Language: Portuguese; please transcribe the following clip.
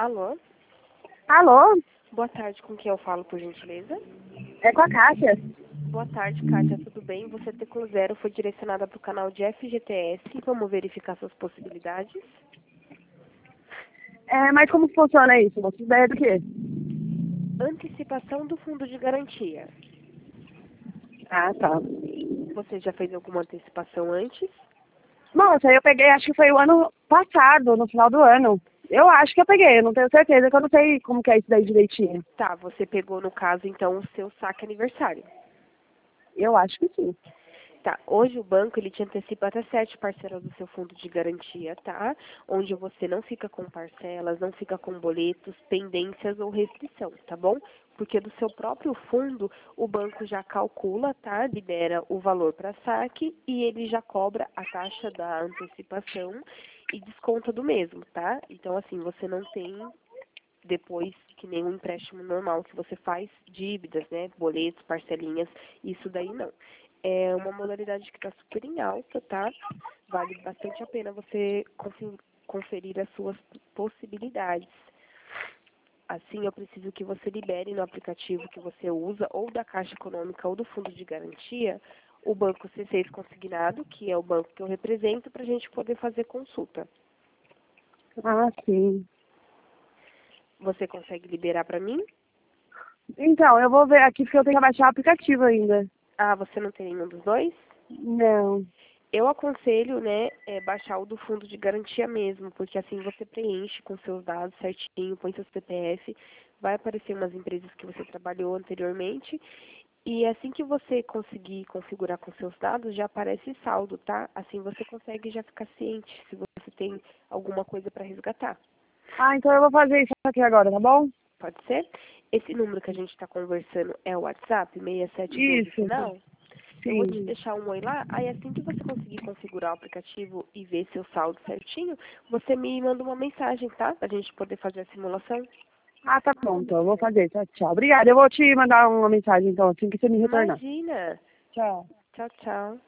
Alô? Alô? Boa tarde, com quem eu falo, por gentileza? É com a Cássia. Boa tarde, Kátia, tudo bem? Você T com zero foi direcionada para o canal de FGTS. Vamos verificar suas possibilidades? Mas como que funciona isso? Você tem ideia do quê? Antecipação do fundo de garantia. Ah, tá. Você já fez alguma antecipação antes? Nossa, eu peguei, acho que foi o ano passado, no final do ano. Eu acho que eu peguei, eu não tenho certeza, que eu não sei como que é isso daí direitinho. Tá, você pegou, no caso, então, o seu saque aniversário. Eu acho que sim. Tá, hoje o banco ele te antecipa até 7 parcelas do seu fundo de garantia, tá? Onde você não fica com parcelas, não fica com boletos, pendências ou restrição, tá bom? Porque do seu próprio fundo o banco já calcula, tá? Libera o valor para saque e ele já cobra a taxa da antecipação e desconta do mesmo, tá? Então assim, você não tem depois que nem um empréstimo normal que você faz dívidas, né? Boletos, parcelinhas, isso daí não. É uma modalidade que está super em alta, tá? Vale bastante a pena você conferir as suas possibilidades. Assim, eu preciso que você libere no aplicativo que você usa, ou da Caixa Econômica ou do Fundo de Garantia, o Banco C6 Consignado, que é o banco que eu represento, para a gente poder fazer consulta. Ah, sim. Você consegue liberar para mim? Então, eu vou ver aqui porque eu tenho que baixar o aplicativo ainda. Ah, você não tem nenhum dos dois? Não. Eu aconselho, né, baixar o do fundo de garantia mesmo, porque assim você preenche com seus dados certinho, põe seu CPF, vai aparecer umas empresas que você trabalhou anteriormente, e assim que você conseguir configurar com seus dados, já aparece saldo, tá? Assim você consegue já ficar ciente se você tem alguma coisa para resgatar. Ah, então eu vou fazer isso aqui agora, tá bom? Pode ser? Esse número que a gente está conversando é o WhatsApp, 6712 Isso. final? Eu vou te Sim. deixar um oi lá, aí assim que você conseguir configurar o aplicativo e ver seu saldo certinho, você me manda uma mensagem, tá? Pra gente poder fazer a simulação. Ah, tá bom, então eu vou fazer. Tchau, tchau. Obrigada. Eu vou te mandar uma mensagem, então, assim que você me retornar. Imagina! Tchau. Tchau, tchau.